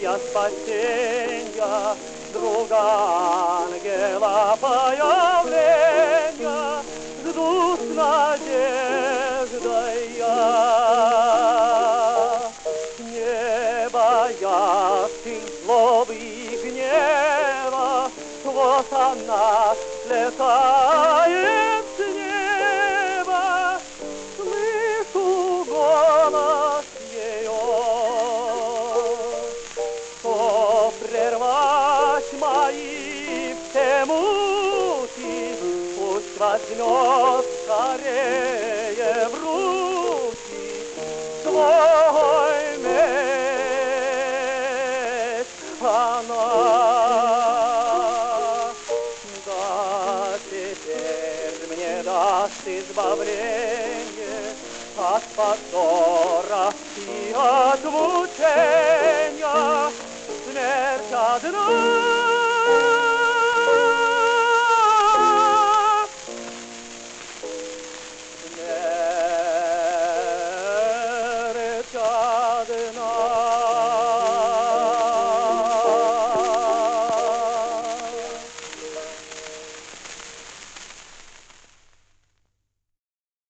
для спасения, друга ангела появления, жду с надеждой я. Не боясь злобы и гнева, вот она слетает с неба, слышу голос ее. Что прервать мои все муки, пусть возьмет скорее в руки свой меч она. Да, теперь мне даст избавление от позора и от мучения, смерть одна.